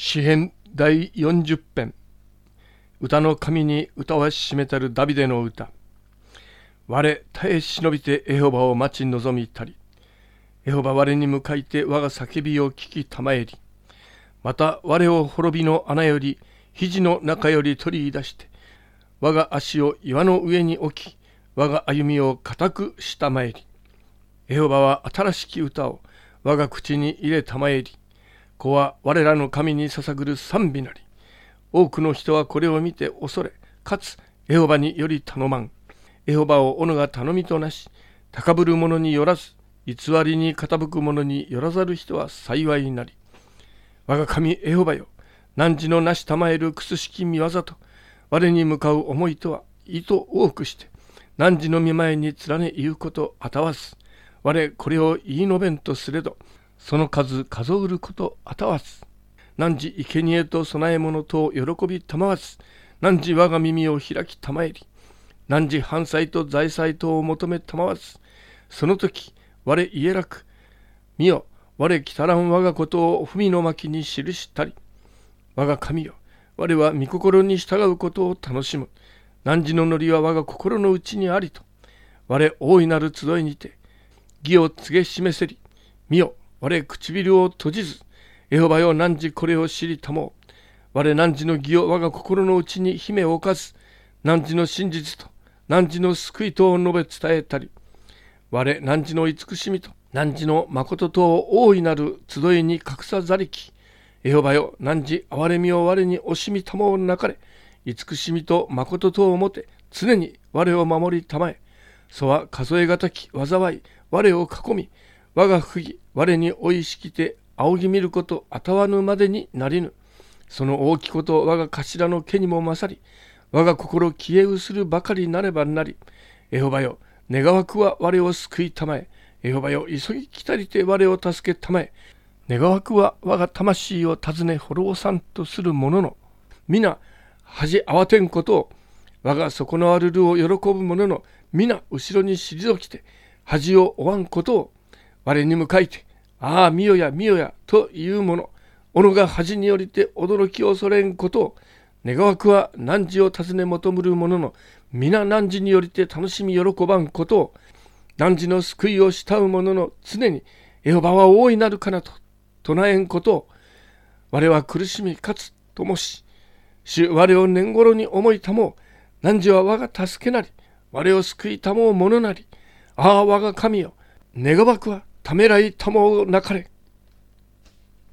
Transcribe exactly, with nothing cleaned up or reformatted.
詩編第よんじゅっ編。歌の神に歌わししめたるダビデの歌。我耐え忍びてエホバを待ち望みたり。エホバ我に向かいて我が叫びを聞きたまえり。また我を滅びの穴より肘の中より取り出して、我が足を岩の上に置き、我が歩みを固くしたまえり。エホバは新しき歌を我が口に入れたまえり。子は我らの神に捧ぐる賛美なり。多くの人はこれを見て恐れ、かつエホバにより頼まん。エホバを己が頼みとなし、高ぶる者によらず、偽りに傾く者によらざる人は幸いなり。我が神エホバよ、汝のなしたまえるくすしき見業と、我に向かう思いとは意図多くして、汝の御前に連ね言うことあたわず。我これを言い述べんとすれど、その数数うることあたわず。汝生贄と供え物と喜びたまわず。汝我が耳を開きたまえり。汝犯罪と財産とを求めたまわず。その時我家楽、見よ我きたらん我がことを文の巻に記したり。我が神よ、我は御心に従うことを楽しむ。汝の祈りは我が心の内にありと。我大いなる集いにて義を告げ示せり。見よ我唇を閉じず。エホバよ、汝これを知りたもう。我汝の義を我が心の内に秘めおかず。汝の真実と汝の救いとを述べ伝えたり。我汝の慈しみと汝の誠と大いなる集いに隠さざりき。エホバよ、汝憐れみを我に惜しみたもうなかれ。慈しみと誠とをもて常に我を守りたまえ。そは数えがたき災い我を囲み、我が不義我に追いしきて仰ぎ見ることあたわぬまでになりぬ。その大きこと我が頭の毛にも勝り、我が心消え失るばかりなればなり。エホバよ、願わくは我を救いたまえ。エホバよ、急ぎ来たりて我を助けたまえ。願わくは我が魂を尋ね滅ぼさんとする者の皆恥慌てんことを、我が底のあるるを喜ぶ者の皆後ろに退きて恥を負わんことを、我に向かいてああ見よや見よやという者、己が恥によりて驚き恐れんことを、願わくは汝を尋ね求むる者の皆汝によりて楽しみ喜ばんことを、汝の救いを慕う者の常にエホバは大いなるかなと唱えんことを、我は苦しみかつともし、主我を年頃に思いたもう。汝は我が助けなり、我を救いたもうものなり。ああ我が神よ、願わくはためらいたもうなかれ。